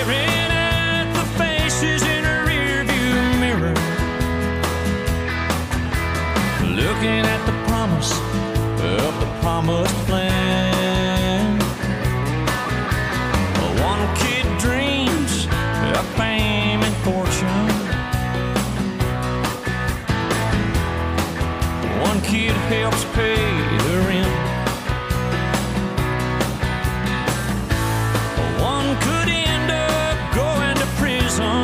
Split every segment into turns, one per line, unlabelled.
staring at the faces in a rearview mirror, looking at the promise of the promised land. One kid dreams of fame and fortune. One kid helps pay the rent. One could end up going to prison.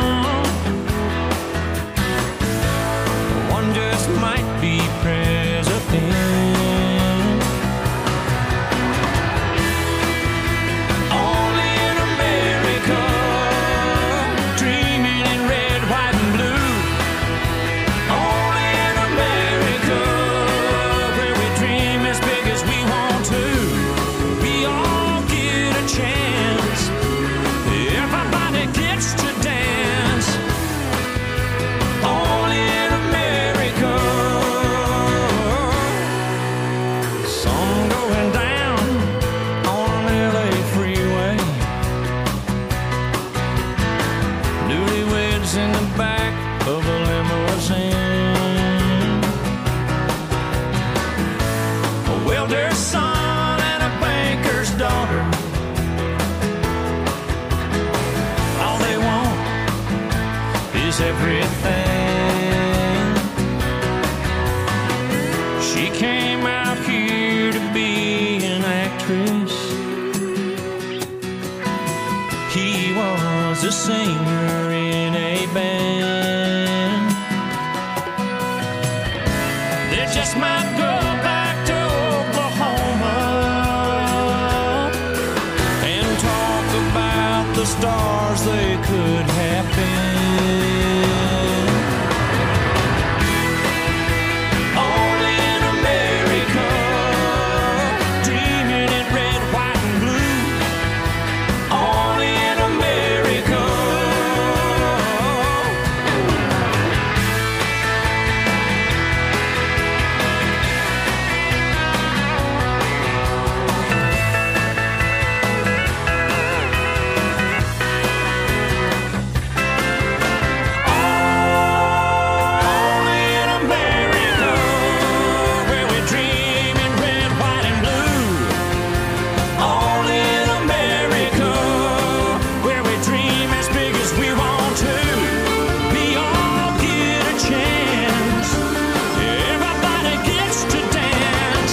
One just might be president. Only in America, dreaming in red, white, and blue. Only in America, where we dream as big as we want to. We all get a chance. Everybody gets to dance. Only in America. Sun going down on an LA freeway. Newlyweds in the back of a limousine. A welder's son and a banker's daughter. All they want is everything. She came out here to be an actress. He was a singer in a band. They just might go back to Oklahoma and talk about the stars they could have been. Only in America, dreaming in red, white, and blue. Only in America. Only in America, where we dream in red, white, and blue. Only in America, where we dream as big as we want to. We all get a chance. Everybody gets to dance.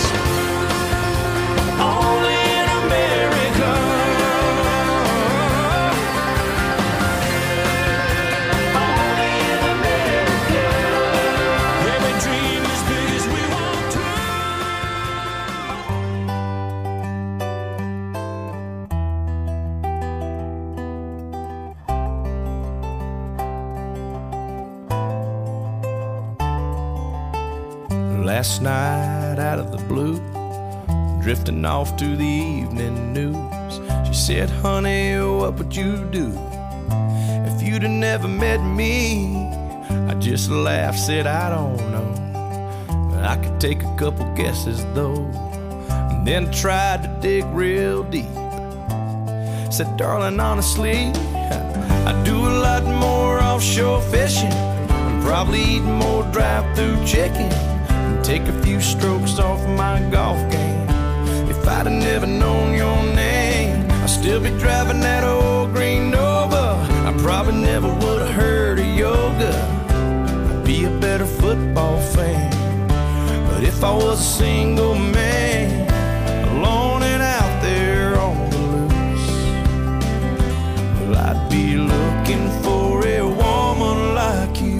Only in America. Only in America, where we dream as big as we want to.
Last night out of the blue, drifting off to the evening news, she said, honey, what would you do if you'd have never met me? I just laughed, said, I don't know, but I could take a couple guesses though. And then tried to dig real deep. Said, darling, honestly, I do a lot more offshore fishing, and probably eat more drive-through chicken, and take a few strokes off my golf game. If I'd have never known your name, I'd still be driving that old green Nova. I probably never would have heard of yoga. I'd be a better football fan. But if I was a single man, alone and out there on the loose, well, I'd be looking for a woman like you.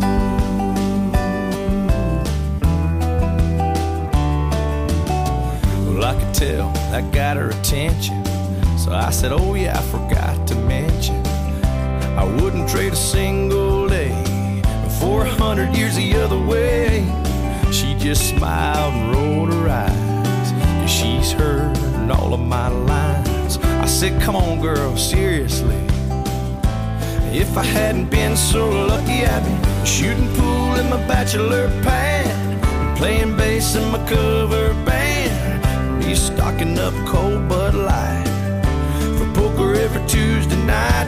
Well, I could tell that got her attention, so I said, oh yeah, I forgot to mention, I wouldn't trade a single day for 100 years the other way. She just smiled and rolled her eyes, 'cause she's heard all of my lines. I said, come on girl, seriously, if I hadn't been so lucky, I'd be shooting pool in my bachelor pad, playing bass in my cover band, be stocking up cold Bud Light for poker every Tuesday night.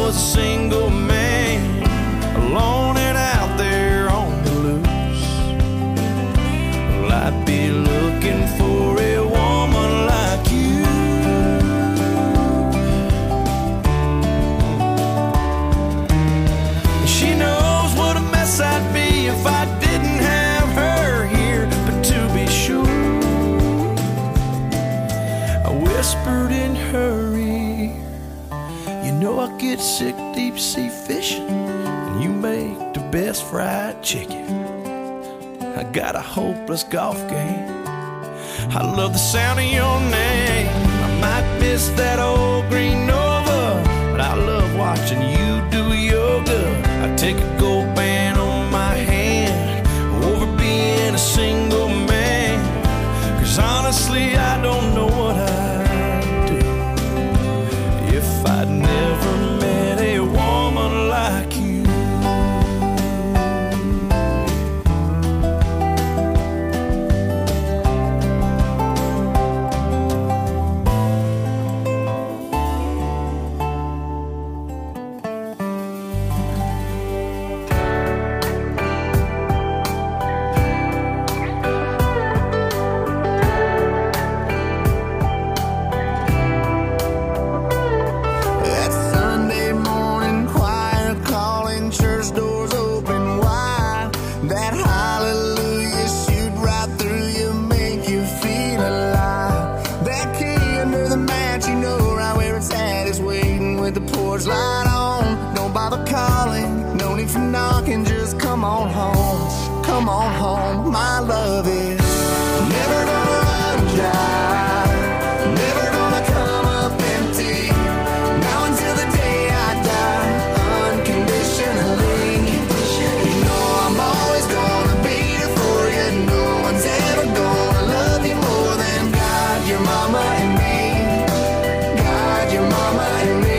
was a single man, alone and out there on the loose, well, I'd be looking for a woman like you. She knows what a mess I'd be if I didn't have her here, but to be sure, I whispered in her ear, you know I get sick deep sea fishing, and you make the best fried chicken. I got a hopeless golf game, I love the sound of your name. I might miss that old green Nova, but I love watching you do yoga. I take a gold band on my hand over being a single man, 'cause honestly I don't know what I'd do if I'd never met a woman like you.
Light on, don't bother calling, no need for knocking, just come on home, come on home. My love is never gonna run dry, never gonna come up empty, now until the day I die, unconditionally. You know I'm always gonna be there for you, no one's ever gonna love you more than God, your mama and me, God, your mama and me.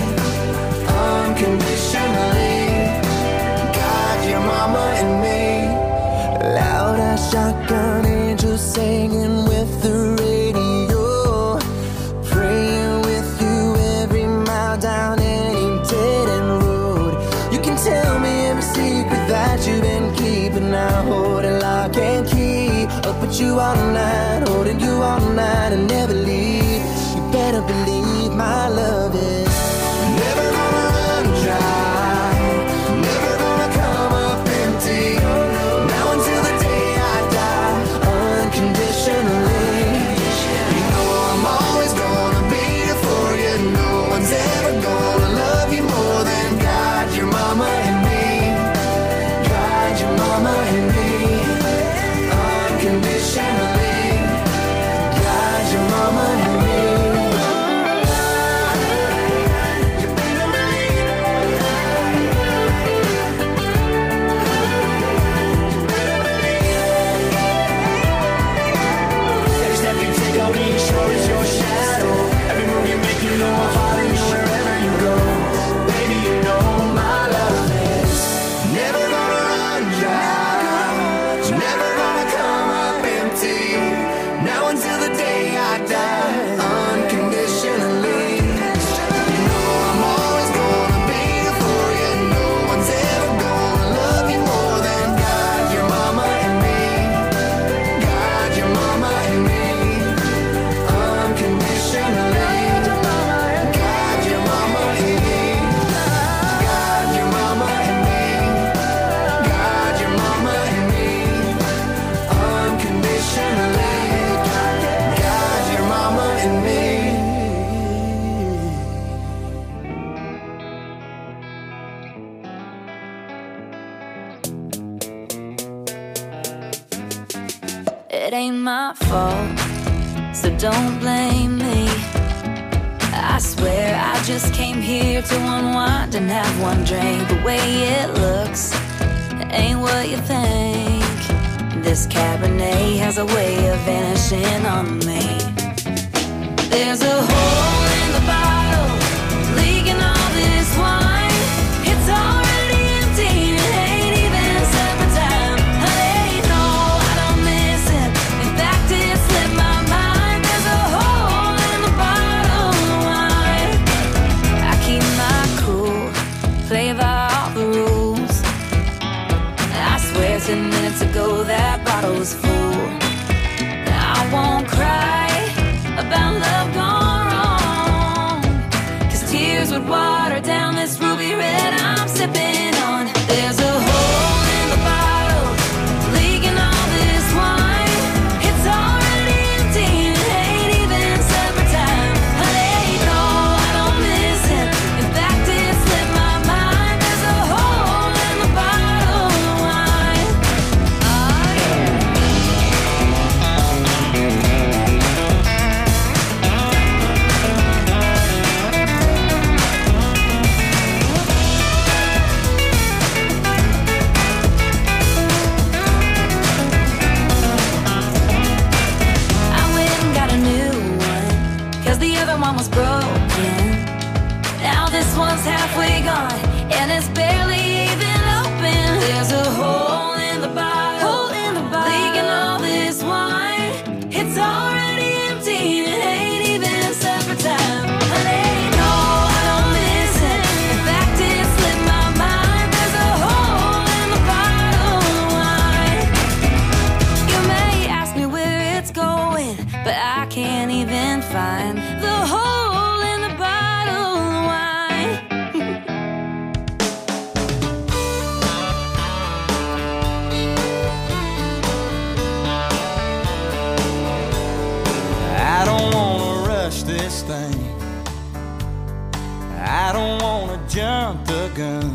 Unconditionally, God, your mama and me. Loud as shotgun angels singing with the radio, praying with you every mile down any dead end road. You can tell me every secret that you've been keeping. I hold it lock and key, up with you all night, holding you all night and never leave. You better believe my love is never gonna run dry, never gonna come up empty, now until the day I die, unconditionally. You know I'm always gonna be there for you, no one's ever gonna love you more than God, your mama and me, God, your mama and me, unconditionally, God, your mama and me.
It ain't my fault, so don't blame me. I swear I just came here to unwind and have one drink. The way it looks, it ain't what you think. This Cabernet has a way of vanishing on me. There's a hole in the bottle, leaking all this wine. It's already empty, it ain't even supper time. Honey, no, I don't miss it. In fact, it slipped my mind. There's a hole in the bottle of wine. I keep my cool, was full. I won't cry about love gone wrong, 'cause tears would water down this ruby red I'm sipping on. There's a hole in the bottle, leaking all this wine. It's already empty and ain't even supper time. Honey, no, I don't miss him. In fact, it slipped my mind. There's a hole in the bottle of wine. Oh, yeah. I went and got a new one, 'cause the other one was broken. Now this one's halfway gone, and it's barely even open. There's a hole in the bottle, leaking all this wine. It's already empty, and it ain't even supper time. Honey, no, I don't miss it. In fact, it slipped my mind. There's a hole in the bottle of wine. You may ask me where it's going, but I can't even find the hole in the bottle of wine.
I don't wanna rush this thing. I don't wanna jump the gun.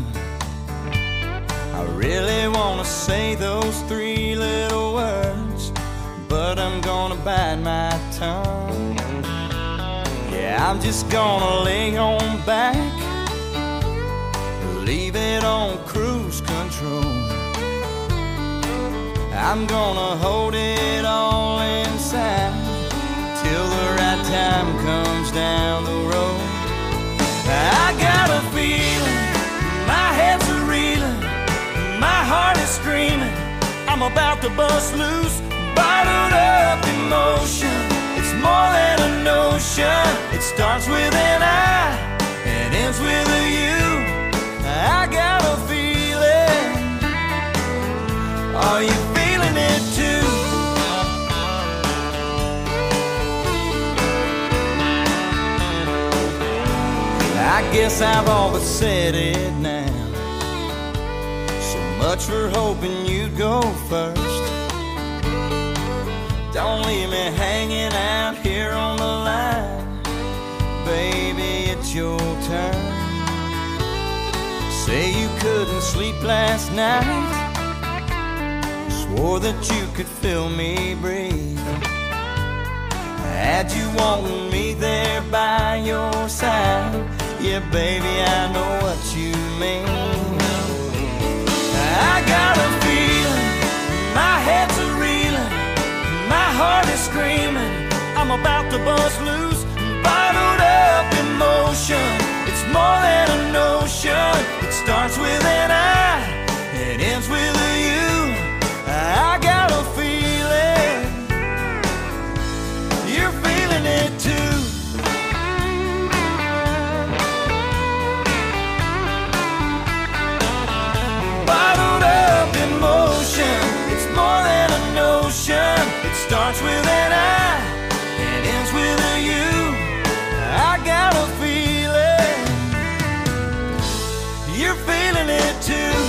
I really wanna say those three little words, but I'm gonna bite my tongue. Yeah, I'm just gonna lay on back, leave it on cruise control. I'm gonna hold it all inside till the right time comes down the road. I got a feeling, my head's a reeling, my heart is screaming, I'm about to bust loose. Bottled up emotion, it's more than a notion. It starts with an I and ends with a you. I got a feeling, are you feeling it too? I guess I've all but said it now. So much for hoping you'd go first. Don't leave me hanging out here on the line. Baby, it's your turn. Say you couldn't sleep last night, swore that you could feel me breathe. Had you wanting me there by your side, yeah, baby, I know what you mean. I got a feeling, my head's a reeling, my heart is screaming, I'm about to bust loose. Bottled up emotion, it's more than a notion. It starts with an I, it ends with a you. I got a feeling, you're feeling it too. Bottled up emotion, it's more than a notion. It starts with an I, it ends with a you. I got a feeling, you're feeling it too.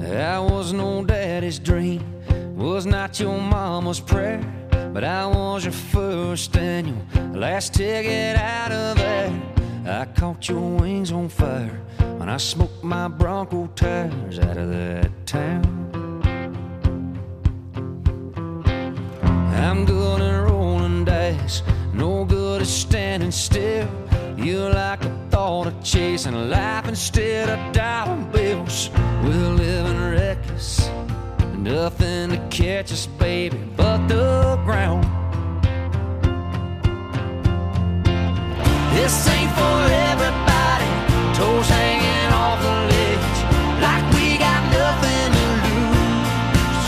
I was no daddy's dream, was not your mama's prayer, but I was your first and your last ticket out of there. I caught your wings on fire when I smoked my Bronco tires out of that town. I'm good at rolling dice, no good at standing still. You like the thought of chasing life instead of dollar bills. We're living reckless, nothing to catch us, baby, but the ground. This ain't for everybody, toes hanging off the ledge, like we got nothing to lose.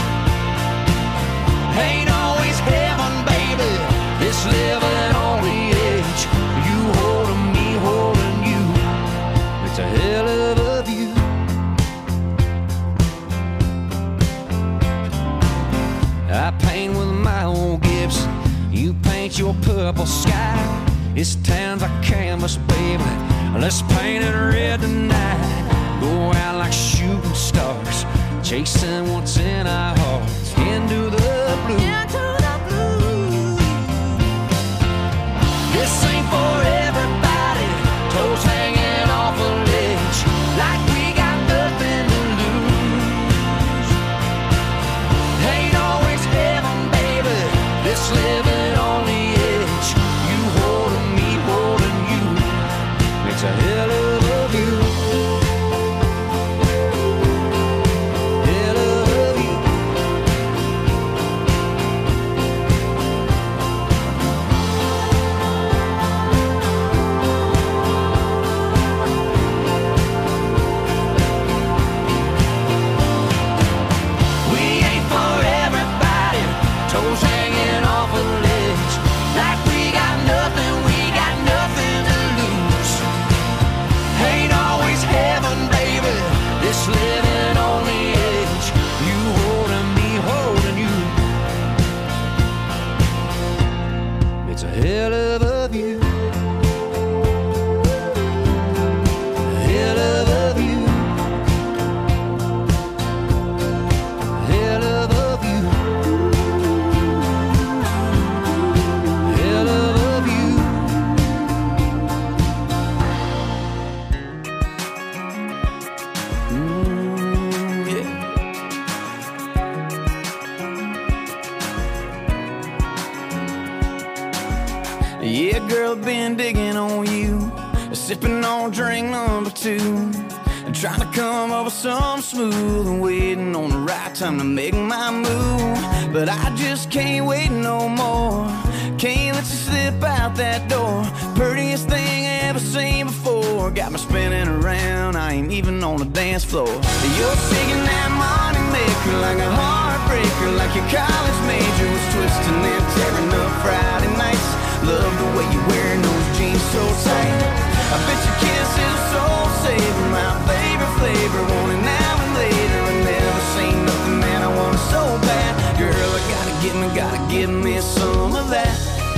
Ain't always heaven, baby, this living on the edge. You holding me, holding you, it's a hell of a view. I paint with my old Gibson, you paint your purple sky. This town's a canvas, baby, let's paint it red tonight. Go out like shooting stars, chasing what's in our hearts, into the blue. This ain't for everybody, toes hanging off a ledge, like we got nothing to lose. Ain't always heaven, baby, this living on the edge. You holding me, holding you, makes a hell of a view. Hell of a view. We ain't for everybody, toes hanging off a ledge, like we got nothing to lose. Ain't always heaven, baby, this living on the edge. You holding me, holding you, it's a hell of a view. Hell of a view. Hell of a view. Hell of a view. Yeah.
Yeah, girl, been digging on you, sipping on drink number 2, and trying to come up with something smooth and waiting on the right time to make my move. But I just can't wait no more, can't let you slip out that door. Prettiest thing I ever seen before, got me spinning around, I ain't even on the dance floor. You're shaking that money maker like a heartbreaker, like your college major was twisting and tearing up Friday nights. Love the way you're wearing those jeans so tight. I bet your kiss is a soul saver, my favorite flavor. Want it now and later, I never seen nothing that I want so bad. Girl, I gotta give me some of that.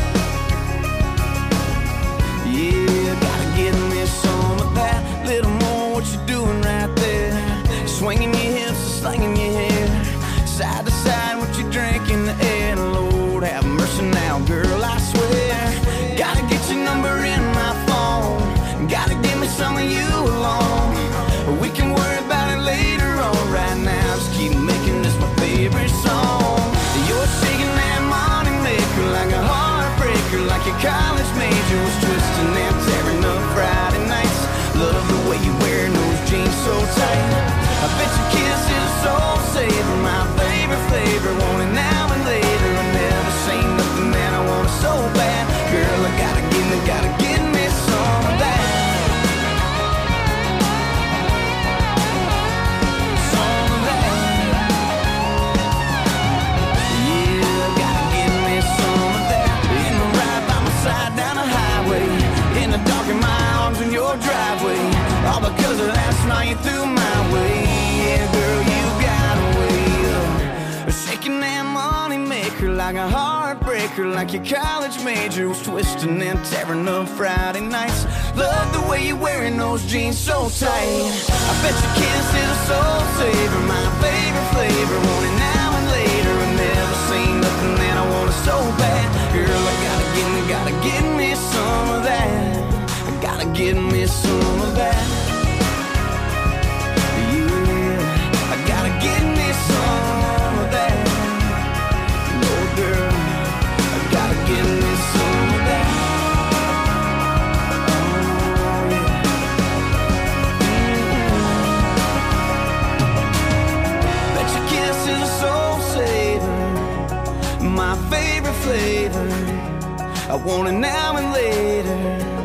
Yeah, gotta give me some of that. Little more what you doing right there, swinging your hips and slinging your hair, side to side what you drink in the air. Lord have mercy now, girl, I swear. Gotta get your number in my phone, gotta give me some of you alone. We can worry about it later on, right now just keep making this my favorite song. You're shaking that money maker like a heartbreaker, like your college major was twisting and tearing up Friday nights. Love the way you're wearing those jeans so tight. I bet your kiss is a soul saver, my favorite flavor. Want it now and later, I never seen nothing that I want so bad. Girl, I gotta give me some of that. Some of that. Yeah, gotta give me some of that. In the ride by my side down the highway, in the dark in my arms in your driveway, all because of last night you threw my way. Yeah, girl, you got a way of shaking that money maker like a heartbreaker, like your college major was twisting and tearing up Friday nights. Love the way you're wearing those jeans so tight. I bet your kiss is a soul
saver, my favorite flavor. Want it now and later. I've never seen nothing that I want it so bad. Girl, I gotta get me some of that. I gotta get me some of that. Yeah, I gotta get me some of that. No, girl, I gotta get me some of that. My favorite flavor, I want it now and later.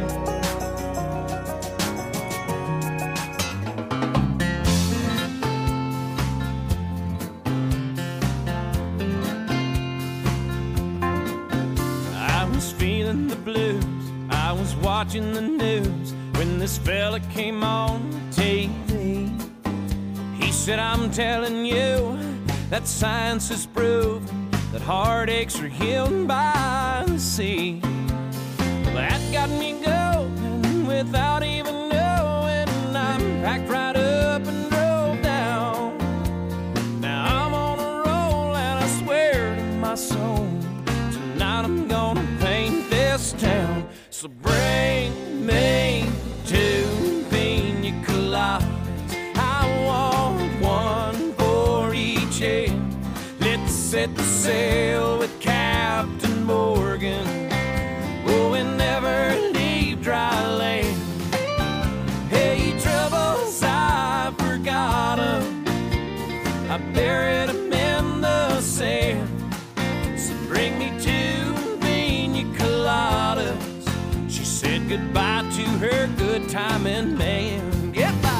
I was feeling the blues, I was watching the news when this fella came on TV. He said, I'm telling you that science has proved that heartaches are healed by the sea. Well, that got me going without even knowing. I'm packed right up and drove down. Now I'm on a roll and I swear to my soul, tonight I'm gonna paint this town. So bring me two pina coladas. I want one for each head. Let's set the sail with Captain Morgan. Oh, and never leave dry land. Hey, troubles, I forgot 'em. I buried 'em in the sand. So bring me two pina coladas. She said goodbye to her good timing man. Goodbye.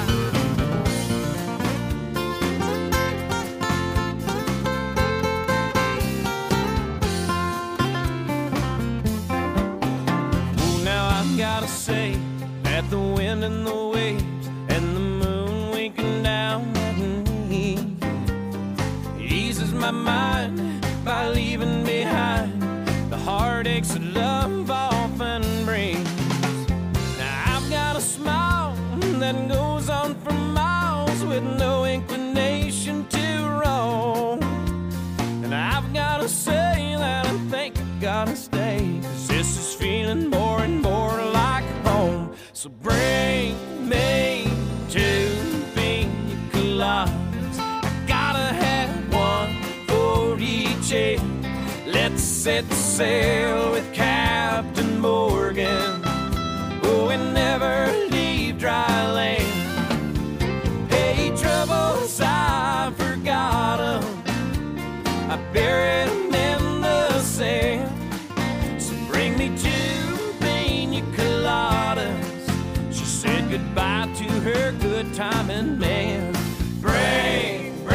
Gotta say that the wind and the waves and the moon winking down at me eases my mind by leaving behind the heartaches that love often brings. Now I've got a smile that goes on for miles with no inclination to roam. And I've gotta say that I think I gotta stay, 'cause this is feeling more and more like home. So bring me two pina coladas. I gotta have one for each head. Let's set sail with Captain Morgan. Oh, and never leave dry land. Hey, troubles, I forgot 'em. I buried 'em in the sand. So bring me two pina coladas. She said goodbye to her good timing man. Bring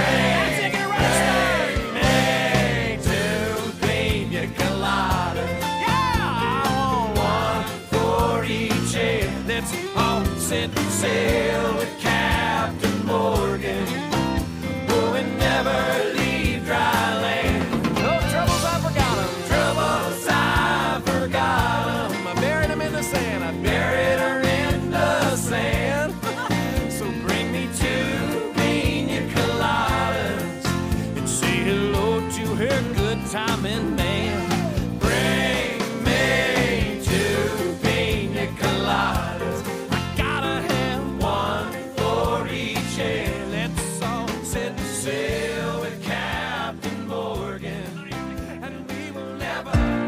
me two pina coladas. Yeah, I want one for each head. Let's all set sail with Captain Morgan. Oh, and never leave dry land. No troubles, I forgot 'em. Troubles, I forgot 'em. I buried 'em in the sand. I buried her in the sand. So bring me two pina coladas and say hello to her good timing man. Bring me two pina coladas. I gotta have one for each head. Let's all set sail with Captain Morgan, and we will never.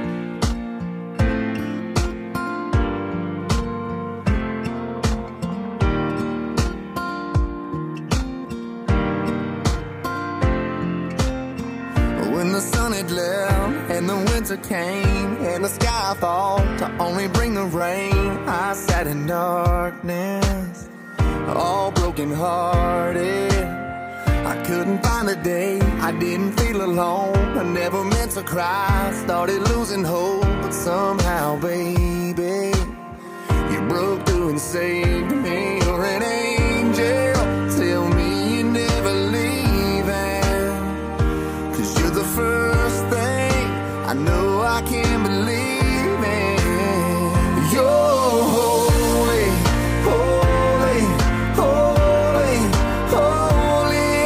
When the sun had left and the winter came and the sky fall to only bring the rain, I sat in darkness, all broken hearted. I couldn't find a day, I didn't feel alone. I never meant to cry, started losing hope. But somehow, baby, you broke through and saved me. You're an angel, tell me you're never leaving. 'Cause you're the first thing I know I can't believe in. You're holy, holy, holy, holy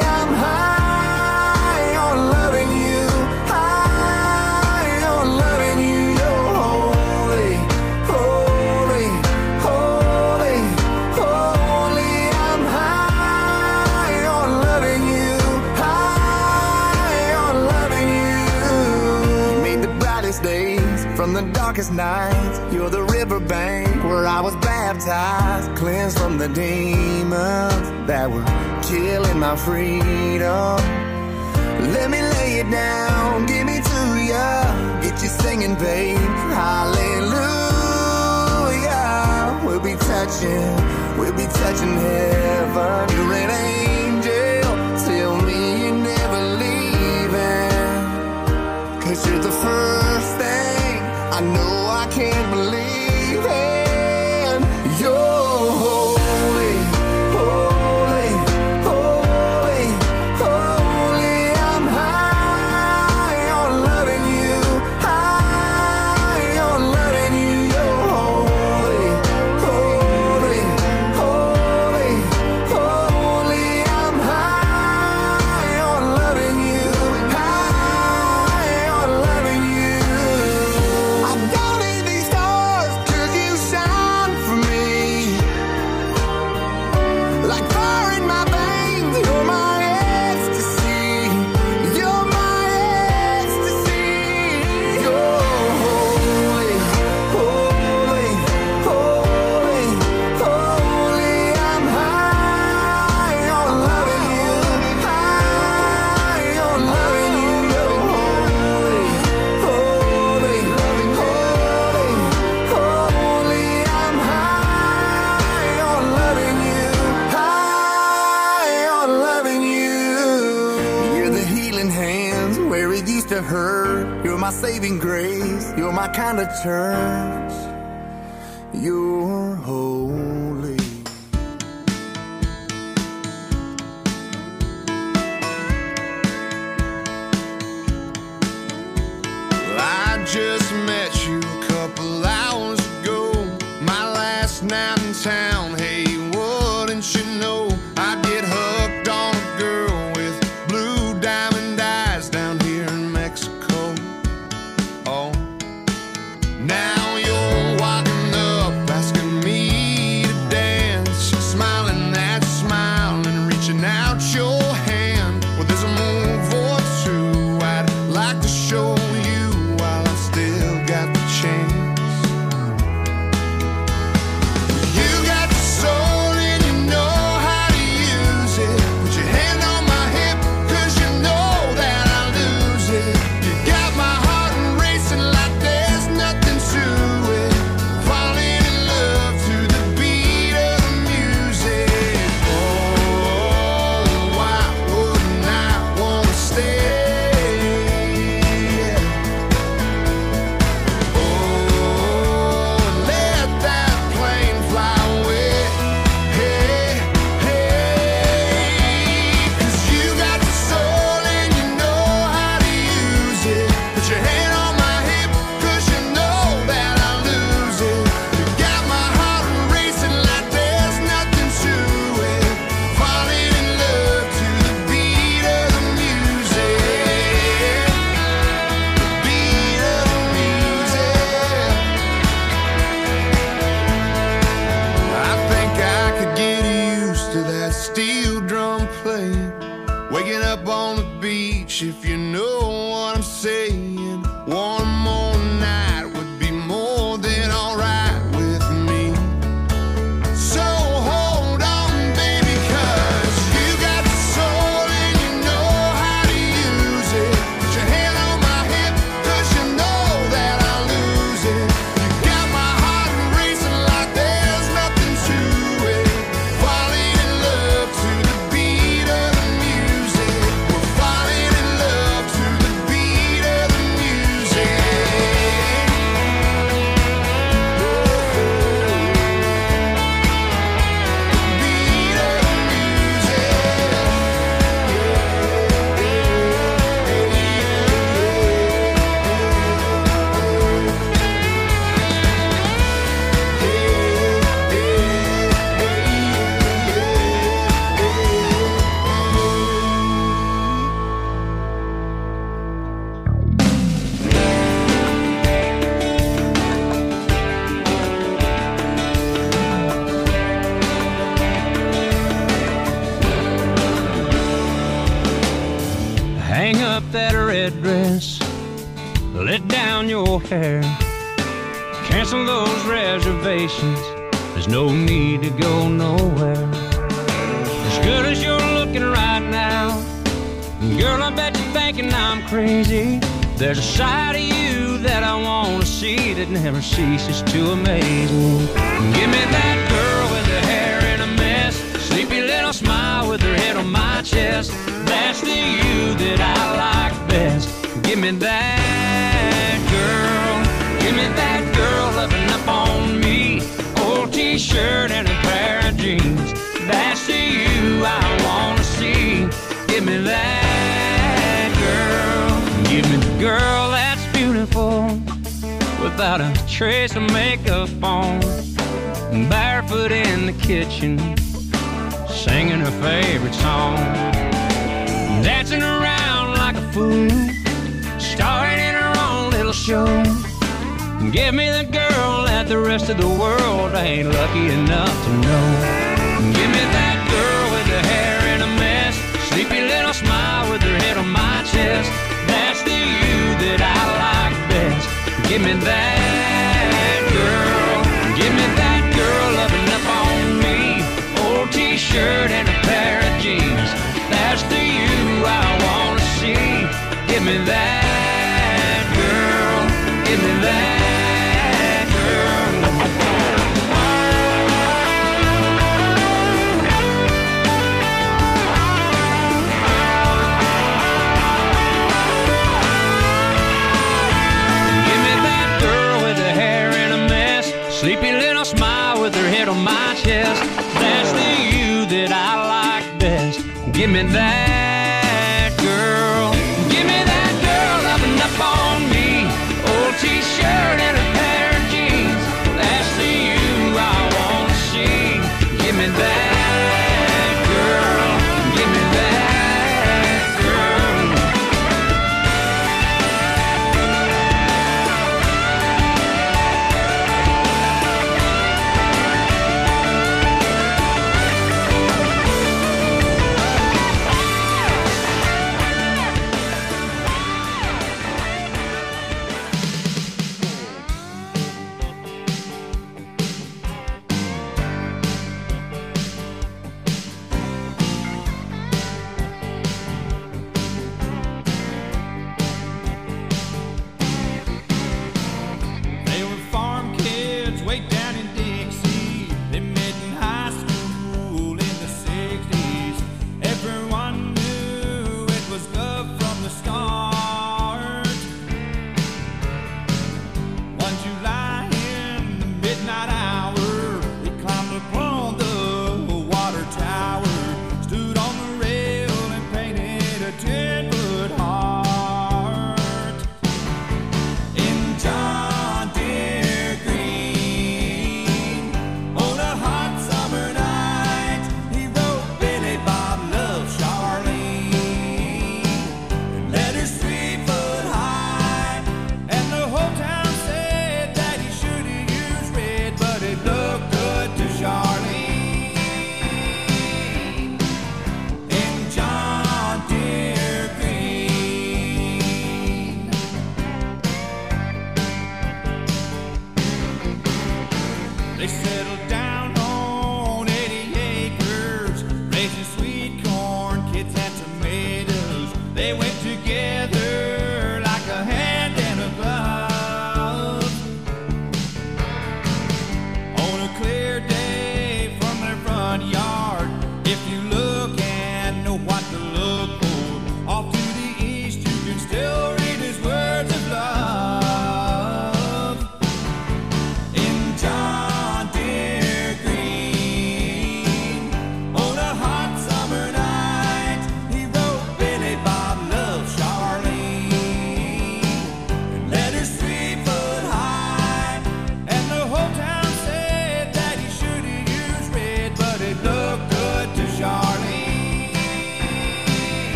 from the darkest nights. You're the riverbank where I was baptized, cleansed from the demons that were killing my freedom. Let me lay it down, give me to ya, get you singing, babe. Hallelujah. We'll be touching heaven. You're an angel, tell me you're never leaving. 'Cause you're the first thing I know I can't believe in. You're holy, holy, holy, holy. I'm high on loving you, high on loving you. You're holy, holy, holy, holy. I'm high on loving you, high on loving you. I don't need these stars 'cause you shine for me. Like fire in my veins, you're my ecstasy. You're my ecstasy. You're holy, holy, holy, holy. I'm high on loving you, high on loving you. You're holy, holy, holy, holy. I'm high on loving you, high on loving you. You're the healing hands where it used to hurt. You're my saving grace. You're my kind of church. You're holy.
I just met you a couple hours ago, my last night in town. Hey, wouldn't you know I get hooked on a girl with blue diamond eyes down here in Mexico. Oh, now you're walking up, asking me to dance, smiling that smile and reaching out your hand. Well, there's a move or two I'd like to show you while I still got the chance. You got the soul and you know how to use it. Put your hand on my hip 'cause you know that I lose it. You got my heart racing like there's nothing to it. Falling in love to the beat of the music. Oh, why wouldn't I wanna stay? Oh, let that plane fly away. Hey, hey, 'cause you got the soul and you know how to use it. Put your hand on my hip 'cause you know that I lose it. You got my heart racing like there's nothing to it. Falling in love to the beat of the music. The beat of the music. I think I could get used to that steel drum playing. Waking up on the beach, if you know what I'm saying. One more night would be more than alright with me. So hold on, baby, 'cause you got the soul and you know how to use it. Put your hand on my hip 'cause you know that I lose it. You got my heart racing like there's nothing to it. Falling in love to the beat of the music. We're falling in love to the beat of the music. Beat of the
Hang up that red dress, let down your hair.
Cancel those reservations. There's no need to go nowhere. As good as you're looking right now, girl, I bet you're thinking I'm crazy. There's a side of you that I want to see that never ceases to amaze me. Give me that girl with her hair in a mess, sleepy little smile with her head on my chest. That's the you that I like best. Give me that girl. Give me that girl loving up on me. Old t-shirt and a pair of jeans. That's the you I want to see. Give me that girl. Give me the girl that's beautiful, without a trace of makeup on, barefoot in the kitchen, singing her favorite song, dancing around like a fool, starring in her own little show. Give me the girl that the rest of the world ain't lucky enough to know. Give me that girl with her hair in a mess, sleepy little smile with her head on my chest. That's the you that I like best. Give me that girl. Give me that girl loving up on me. Old t-shirt and a pair of jeans. That's the you I want to see. Give me that girl. Give me that girl. Sleepy little smile with her head on my chest. That's the you that I like best. Give me that girl. Give me that girl loving up on me. Old t-shirt and a pair of jeans. That's the you I want to see. Give me that girl. Give me that girl.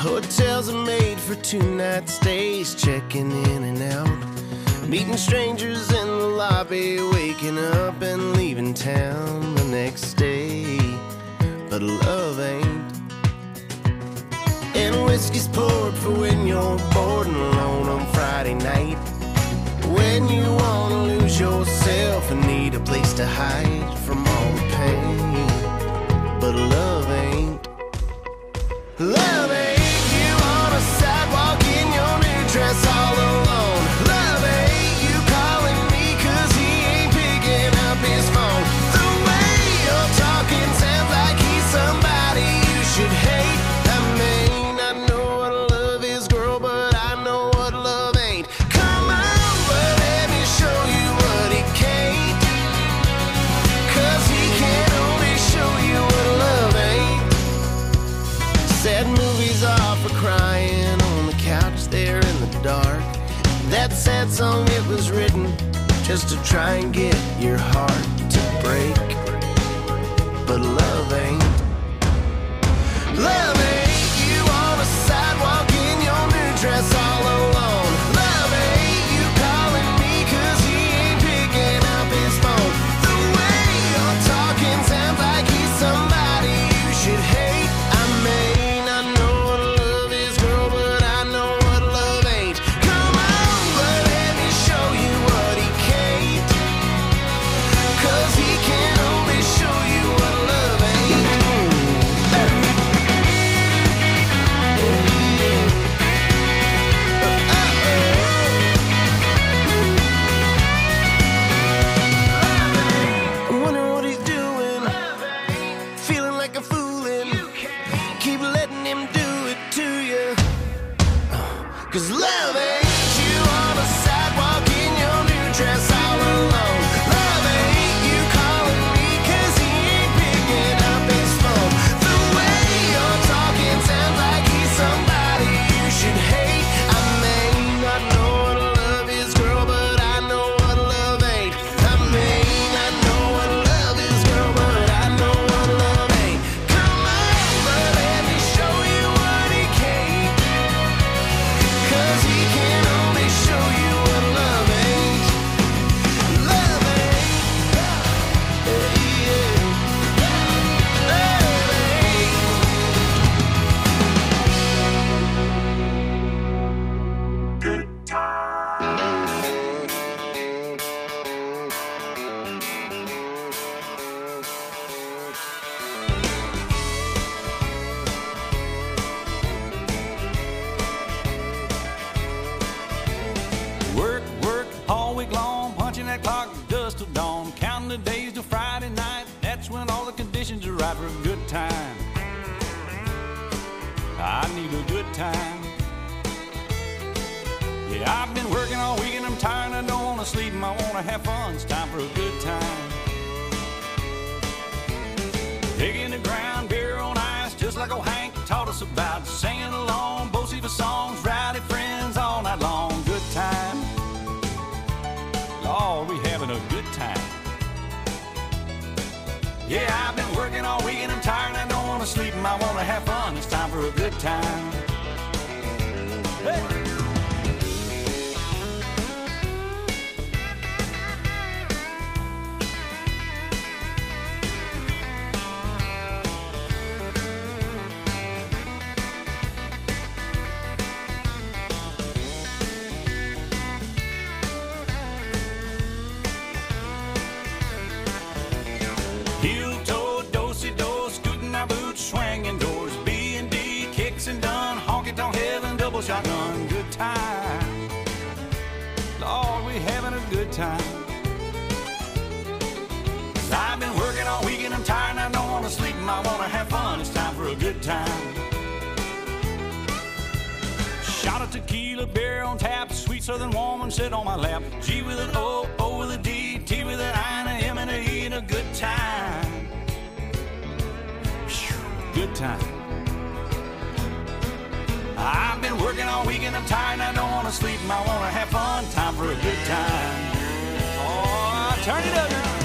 Hotels are made for 2-night stays, checking in and out, meeting strangers in the lobby, waking up and leaving town the next day. But love ain't. And whiskey's poured for when you're bored and alone on Friday night, when you wanna lose yourself and need a place to hide from all the pain. But love ain't. Love ain't. You on a sidewalk in your new dress all alone. Love ain't. You calling me 'cause he ain't picking up his phone. The way you're talking sounds like he's somebody you should hate. I mean, I know what love is, girl, but I know what love ain't. Come on, but let me show you what he can't. 'Cause he can only show you what love ain't. Sad movies are for crying on the couch there in the dark. That sad song, it was written just to try and get your heart to break. But love ain't. Love ain't. You on a sidewalk in your new dress all alone. Love ain't. You calling me 'cause he ain't picking up his phone. The way you're talking sounds like he's somebody you should hate. I mean, I know what love is, girl, but I know what love ain't. Come on, but let me show you what he can't. 'Cause he can only show you what love ain't. I wonder what he's doing, feeling like a foolin'. Keep letting him do it to you. 'Cause love ain't. You on a sidewalk in your new dress all alone. Love ain't. You calling me 'cause he ain't picking up his phone. The way you're talking sounds like he's somebody you should hate. I mean, I know what love is, girl, but I know what love ain't. I mean, I know what love is, girl, but I know what love ain't. Come on, but let me show you what he can't. 'Cause he can only show you what love ain't. Love ain't. Yeah. Love ain't.
Work all week long, punching that clock dust till dawn, counting the days till Friday night. That's when all the conditions are right for a good time. I need a good time. Yeah, I've been working all week and I'm tired and I don't want to sleep and I want to have fun. It's time for a good time. Digging the ground, beer on ice, just like old Hank taught us about. Singing along, both of songs, rowdy friends all night long. Good time. Lord, we having a good time. Yeah, I've been working all week and I'm tired and I don't want to sleep and I want to have fun. It's time for a good time. Hey! Heel toe, do-si-do, scooting our boots, swinging doors, B&D, kicks and done, honky-tonk heaven, double shotgun, good time. Lord, we having a good time. 'Cause I've been working all week and I'm tired and I don't want to sleep and I want to have fun. It's time for a good time. Shot of tequila, beer on tap, sweet southern woman sit on my lap. G with an O, O with a D, T with an I and a M and a E, and a good time. Good time. I've been working all week and I'm tired and I don't want to sleep and I want to have fun. Time for a good time. Oh, turn it up now.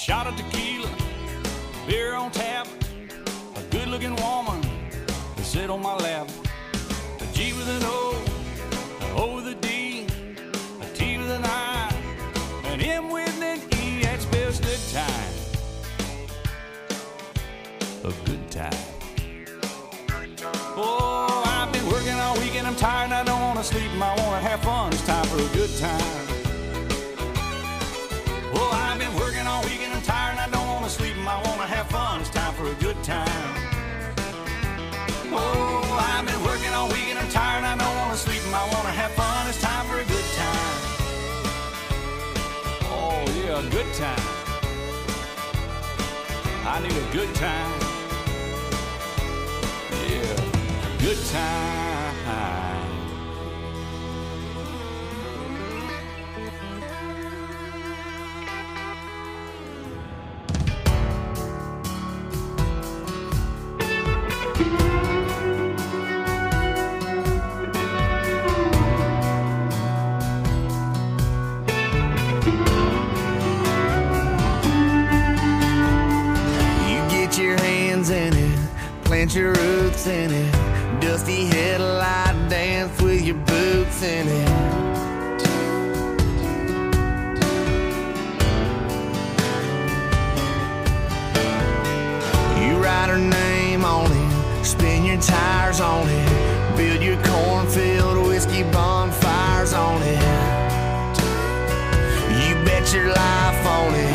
shot of tequila, beer on tap, a good-looking woman to sit on my lap. A G with an O, an O with a D, a T with an I, an M with an E. That spells good time. A good time. Oh, I've been working all weekend, I'm tired and I don't want to sleep and I want to have fun. It's time for a good time. Oh, I've been working all weekend, I'm tired and I don't want to sleep and I want to have fun. It's time for a good time. Oh, I've been working all weekend, I'm tired and I don't want to sleep and I want to have fun. It's time for a good time. Oh, yeah, a good time. I need a good time. Yeah, good time.
Plant your roots in it, dusty headlight dance with your boots in it. You write her name on it, spin your tires on it, build your cornfield whiskey bonfires on it. You bet your life on it.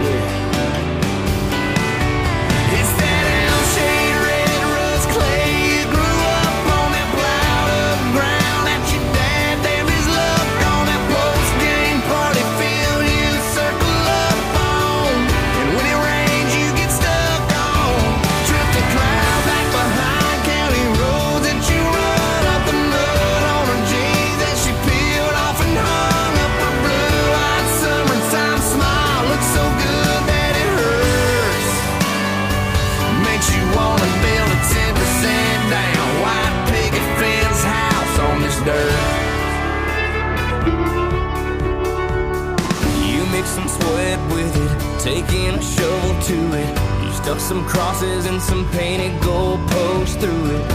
Taking a shovel to it, you stuck some crosses and some painted goalposts through it.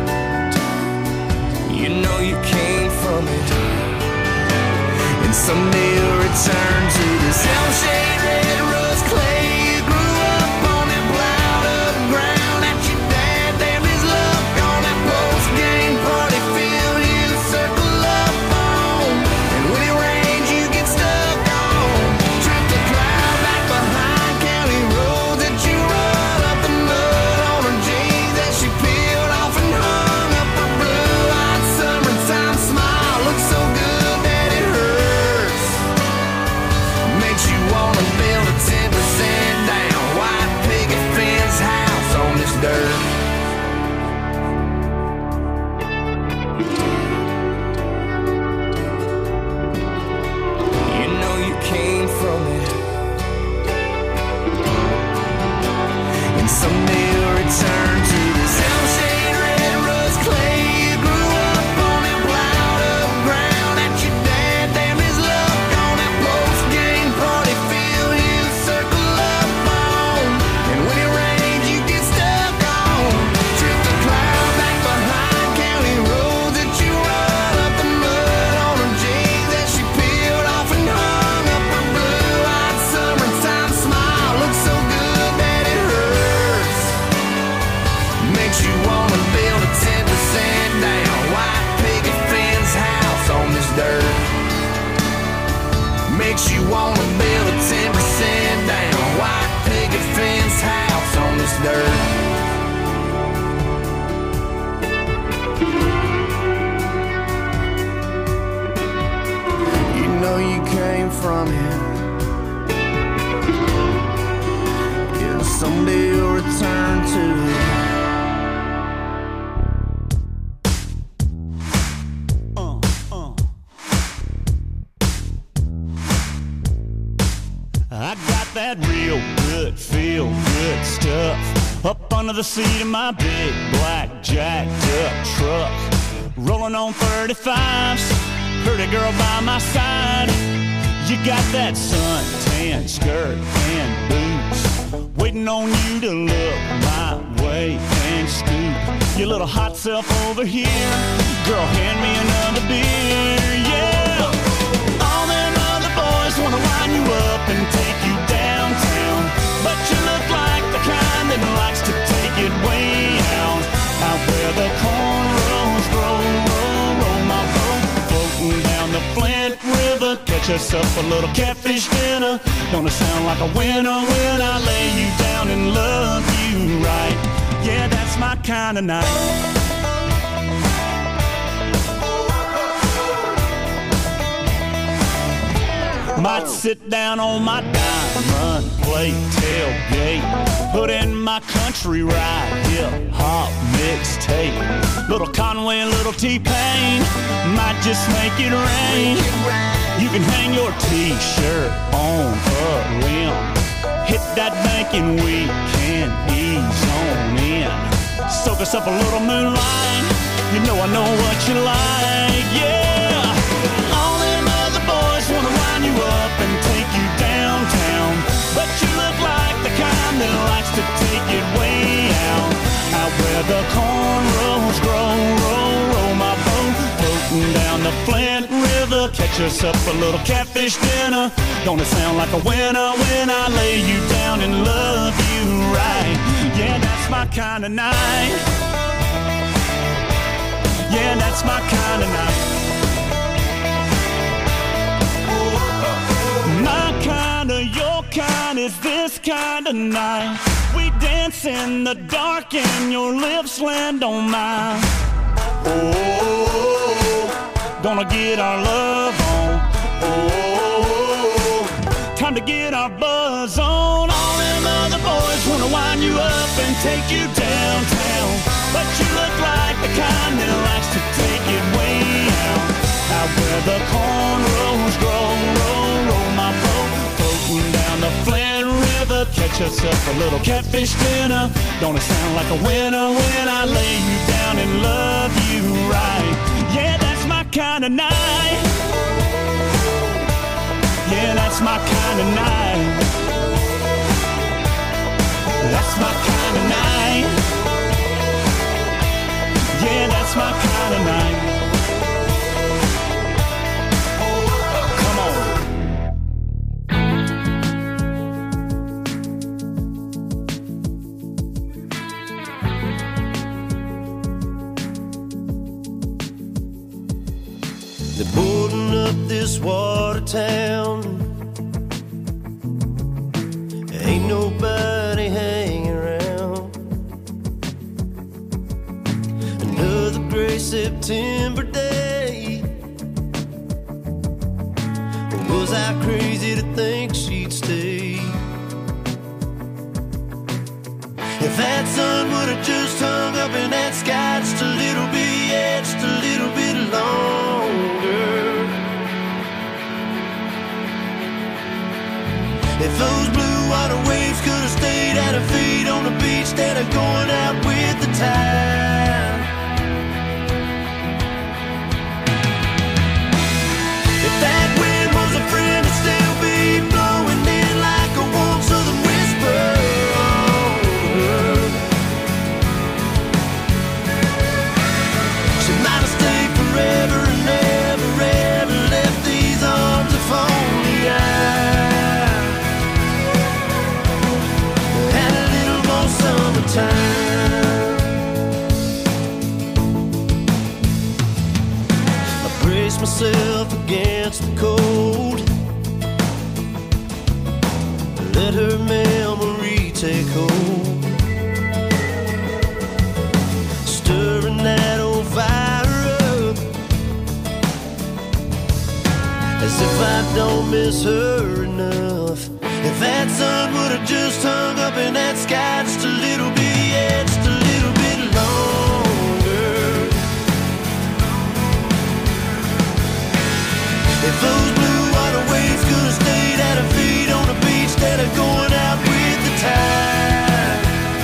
You know you came from it, and someday you'll return to this hell-shade red rust clay. You grew up on that plowed up ground that your dad damned his luck on that post-game party field you circle up on, and when it rains you get stuck on. Trip the cloud back behind county roads that you run up the mud on her jeans that she peeled off and hung up her blue-eyed summertime smile. Looks so good that it hurts. Makes you wanna build a 10% down white picket fence house on this dirt. You know you came from it, and someday you'll return to this hell-shade red rust clay. You grew up on that plowed up ground that your dad damned his luck on that post-game party field you circle up on, and when it rains you get stuck on. Trip the cloud back behind county roads that you run up the mud on her jeans that she peeled off and hung up her blue-eyed summertime smile. Looks so good that it hurts. Makes you wanna build a 10% down white picket fence house on this dirt. Makes you wanna build a 10% down white picket fence house on this dirt. You know you came from it, yeah, someday you'll return to it.
I got that real good, feel good stuff up under the seat of my big black jacked up truck. Rolling on 35s, pretty girl by my side. You got that suntan skirt and boots, waiting on you to look my way and scoop your little hot self over here. Girl, hand me another beer, yeah. All them other boys wanna line you up and take you downtown, but you look like the kind that likes to take it way out where the cornrows grow. Roll my boat, floating down the Flint River. Catch us up a little catfish dinner. Gonna sound like a winner when I lay you down and love you right. Yeah, that's my kind of night. Might sit down on my diamond plate tailgate, put in my country ride, hip hop mixtape. Little Conway and little T-Pain, might just make it rain. You can hang your t-shirt on a limb, hit that bank and we can ease on in. Soak us up a little moonlight, you know I know what you like, yeah. All them other boys wanna line you up and take you downtown, but you look like the kind that likes to take it way out where the cornrows grow. Roll my boat, floating down the Flint River. Catch us up a little catfish dinner. Gonna sound like a winner when I lay you down and love you right. Yeah, that's my kind of night. Yeah, that's my kind of night. My kind of, your kind is this kind of night. We dance in the dark and your lips land on mine. Oh, gonna get our love on. Oh, time to get our buzz on. All them other boys wanna wind you up and take you downtown, but you look like the kind that likes to take it way out where the cornrows grow. Roll my boat, floating down the Flint River. Catch us up a little catfish dinner. Gonna sound like a winner when I lay you down and love you right. Yeah, that's my kind of night. Yeah, that's my kind of night. That's my kind of night. Yeah, that's my kind of night. Come on.
They're boarding up this water town. Ain't nobody hanging around. Another gray September day. Was I crazy to think she'd stay? If that sun would have just hung up in that sky just a little bit, yeah, just a little bit longer. If those blue water waves could have stayed at her feet on the beach instead of going out with the tide. If that wind was a friend, it'd still be blowing in like a warm southern whisper. She might have stayed forever and never, ever left these arms if only I had a little more summertime. I brace myself against the cold, let her memory take hold, stirring that old fire up, as if I don't miss her enough. If that sun would have just hung up in that sky just a little bit, yeah, just a little bit longer. If those blue water waves could have stayed at her feet on the beach instead of going out with the tide.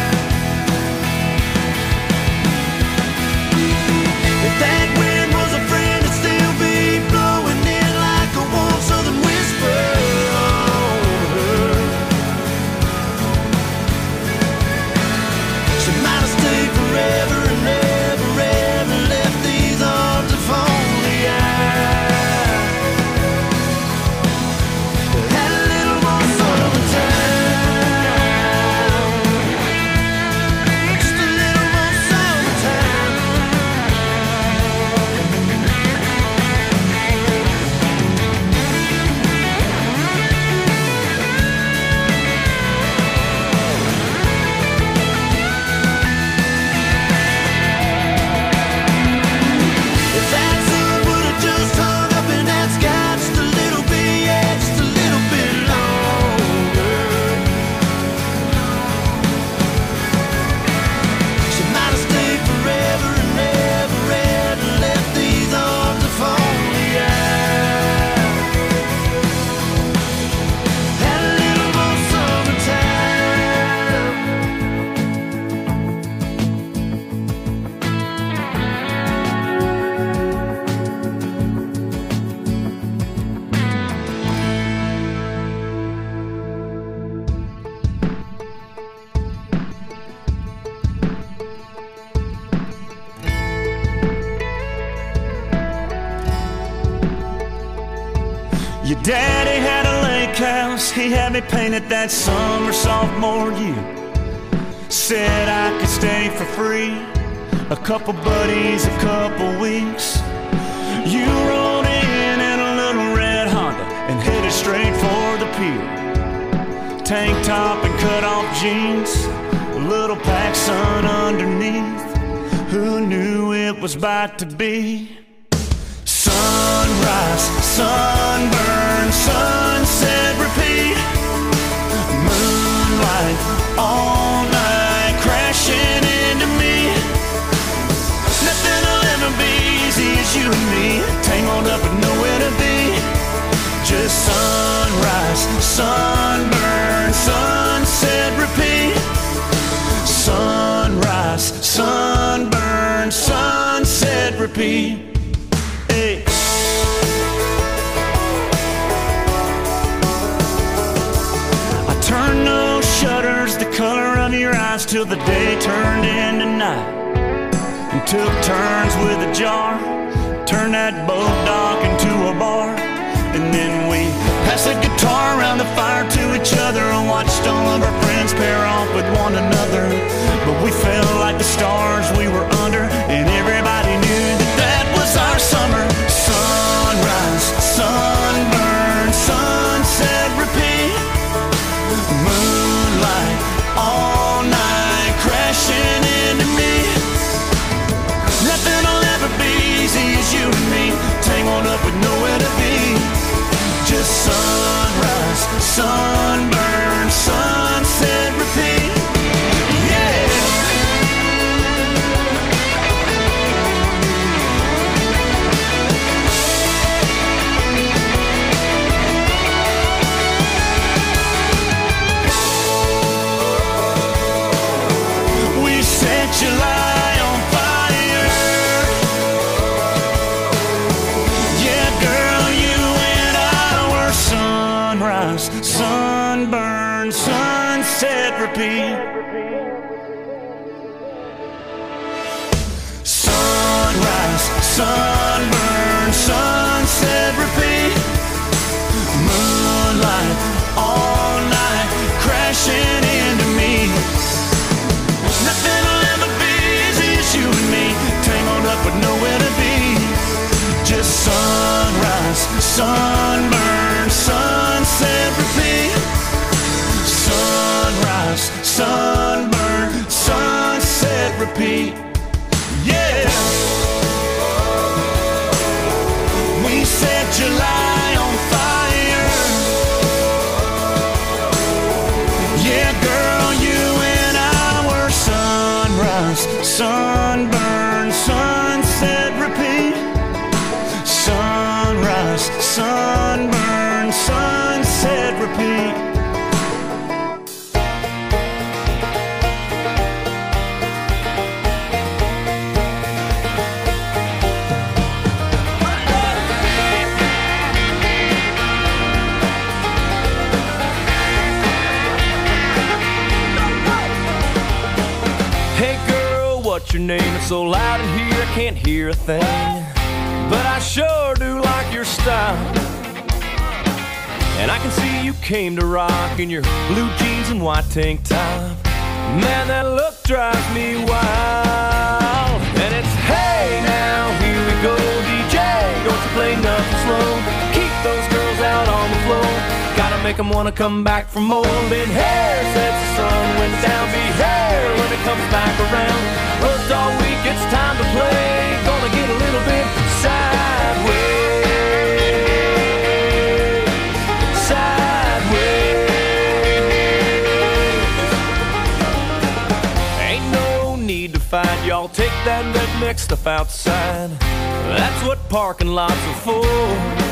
If that wind was a friend, it'd still be blowing in like a warm southern whisper.
Your daddy had a lake house, he had me painted that summer sophomore year. Said I could stay for free, a couple buddies, a couple weeks. You rolled in a little red Honda and headed straight for the pier. Tank top and cut off jeans, a little PacSun underneath. Who knew it was about to be sunrise, sunburn, sunset, repeat. Moonlight all night crashing into me. Nothing will ever be easy as you and me, tangled up with nowhere to be. Just sunrise, sunburn, sunset, repeat. Sunrise, sunburn, sunset, repeat. Hey. I turned those shutters the color of your eyes till the day turned into night, and took turns with a jar, turned that boat dock into a bar. And then we passed the guitar around the fire to each other and watched all of our friends pair off with one another. But we felt like the stars we were under, and everybody knew that that was our summer. Sunrise, sunburn, sunset, repeat. Moonlight all night crashing into me. Nothing will ever be easy as you and me, tangled up with nowhere to be. Just sunrise, sunburn, sunset, repeat. Yeah. We set July on fire. Yeah, girl, you and I were sunrise, sunburn, sunset, repeat. Sunrise, sunburn, sunset, repeat. Moonlight all night crashing into me. Nothing will ever be easy as you and me, tangled up with nowhere to be. Just sunrise, sunburn, sunset, repeat. Sunrise, sunburn, sunset, repeat. Yeah. We set July on fire. Yeah, girl, you and I were sunrise, sunburn, sunset, repeat. Sunrise, sunburn, sunset, repeat.
Hey girl, what's your name? It's so loud in here I can't hear a thing, but I sure do like your style. And I can see you came to rock in your blue jeans and white tank top. Man, that look drives me wild. And it's hey now, here we go, DJ, don't you play nothing slow. Keep those girls out on the floor, gotta make them wanna come back for more. Then hair sets the sun when it's down, be hair when it comes back around. Worked all week, it's time to play, gonna get a little bit sideways. Fight, y'all take that redneck stuff outside. That's what parking lots are for.